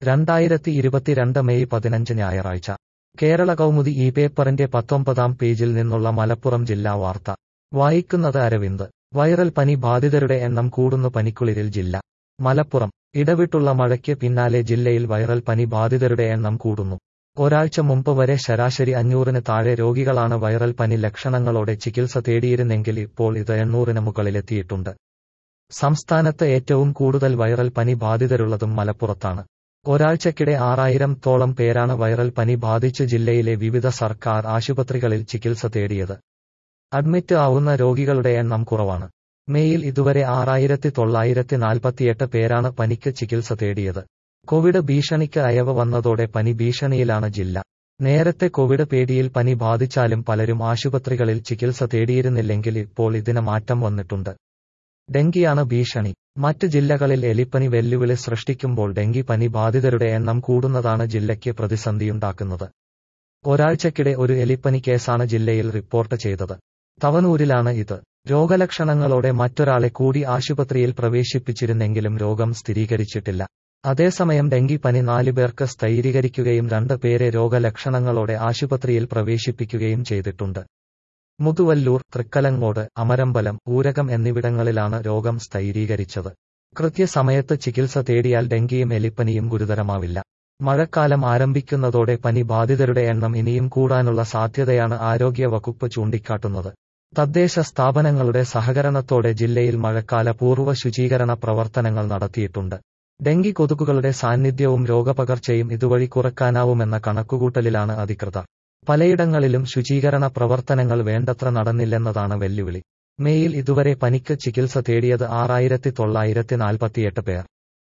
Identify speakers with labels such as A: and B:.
A: 2022 May 15 ഞായറാഴ്ച കേരള കൗമുദി ഈ പേപ്പറിന്റെ 19-ാം പേജിൽ നിന്നുള്ള മലപ്പുറം ജില്ലാ വാർത്ത വായിക്കുന്നത് അരവിന്ദ്. വൈറൽ പനി ബാധിതരുടെ എണ്ണം കൂടുന്നു. പനിക്കുളിരിൽ ജില്ല. മലപ്പുറം. ഇടവിട്ടുള്ള മഴയ്ക്ക് പിന്നാലെ ജില്ലയിൽ വൈറൽ പനി ബാധിതരുടെ എണ്ണം കൂടുന്നു. ഒരാഴ്ച മുമ്പ് വരെ ശരാശരി 500-ന് താഴെ രോഗികളാണ് വൈറൽ പനി ലക്ഷണങ്ങളോടെ ചികിത്സ തേടിയിരുന്നെങ്കിൽ ഇപ്പോൾ ഇത് 800-ന് മുകളിലെത്തിയിട്ടുണ്ട്. സംസ്ഥാനത്ത് ഏറ്റവും കൂടുതൽ വൈറൽ പനി ബാധിതരുള്ളതും മലപ്പുറത്താണ്. ഒരാഴ്ചക്കിടെ 6000-തോളം പേരാണ് വൈറൽ പനി ബാധിച്ച് ജില്ലയിലെ വിവിധ സർക്കാർ ആശുപത്രികളിൽ ചികിത്സ തേടിയത്. അഡ്മിറ്റ് ആവുന്ന രോഗികളുടെ എണ്ണം കുറവാണ്. മേയിൽ ഇതുവരെ 6948 പേരാണ് പനിക്ക് ചികിത്സ തേടിയത്. കോവിഡ് ഭീഷണിക്ക് അയവ് വന്നതോടെ പനി ഭീഷണിയിലാണ് ജില്ല. നേരത്തെ കോവിഡ് പേടിയിൽ പനി ബാധിച്ചാലും പലരും ആശുപത്രികളിൽ ചികിത്സ തേടിയിരുന്നില്ലെങ്കിൽ ഇപ്പോൾ ഇതിന് മാറ്റം വന്നിട്ടുണ്ട്. ഡെങ്കിയാണ് ഭീഷണി. മറ്റ് ജില്ലകളിൽ എലിപ്പനി വെല്ലുവിളി സൃഷ്ടിക്കുമ്പോൾ ഡെങ്കി പനി ബാധിതരുടെ എണ്ണം കൂടുന്നതാണ് ജില്ലയ്ക്ക് പ്രതിസന്ധിയുണ്ടാക്കുന്നത്. ഒരാഴ്ചക്കിടെ ഒരു എലിപ്പനി കേസാണ് ജില്ലയിൽ റിപ്പോർട്ട് ചെയ്തത്. തവനൂരിലാണ് ഇത്. രോഗലക്ഷണങ്ങളോടെ മറ്റൊരാളെ കൂടി ആശുപത്രിയിൽ പ്രവേശിപ്പിച്ചിരുന്നെങ്കിലും രോഗം സ്ഥിരീകരിച്ചിട്ടില്ല. അതേസമയം ഡെങ്കിപ്പനി 4 പേർക്ക് സ്ഥിരീകരിക്കുകയും 2 പേരെ രോഗലക്ഷണങ്ങളോടെ ആശുപത്രിയിൽ പ്രവേശിപ്പിക്കുകയും ചെയ്തിട്ടുണ്ട്. മുതുവല്ലൂർ, തൃക്കലങ്ങോട്, അമരമ്പലം, ഊരകം എന്നിവിടങ്ങളിലാണ് രോഗം സ്ഥിരീകരിച്ചത്. കൃത്യസമയത്ത് ചികിത്സ തേടിയാൽ ഡെങ്കിയും എലിപ്പനിയും ഗുരുതരമാവില്ല. മഴക്കാലം ആരംഭിക്കുന്നതോടെ പനി ബാധിതരുടെ എണ്ണം ഇനിയും കൂടാനുള്ള സാധ്യതയാണ് ആരോഗ്യ വകുപ്പ് ചൂണ്ടിക്കാട്ടുന്നത്. തദ്ദേശ സ്ഥാപനങ്ങളുടെ സഹകരണത്തോടെ ജില്ലയിൽ മഴക്കാല പൂർവ്വ ശുചീകരണ പ്രവർത്തനങ്ങൾ നടത്തിയിട്ടുണ്ട്. ഡെങ്കി കൊതുകുകളുടെ സാന്നിധ്യവും രോഗപകർച്ചയും ഇതുവഴി കുറയ്ക്കാനാവുമെന്ന കണക്കുകൂട്ടലിലാണ് അധികൃതർ. പലയിടങ്ങളിലും ശുചീകരണ പ്രവർത്തനങ്ങൾ വേണ്ടത്ര നടന്നില്ലെന്നതാണ് വെല്ലുവിളി. മേയിൽ ഇതുവരെ പനിക്ക് ചികിത്സ തേടിയത് 6948 പേർ.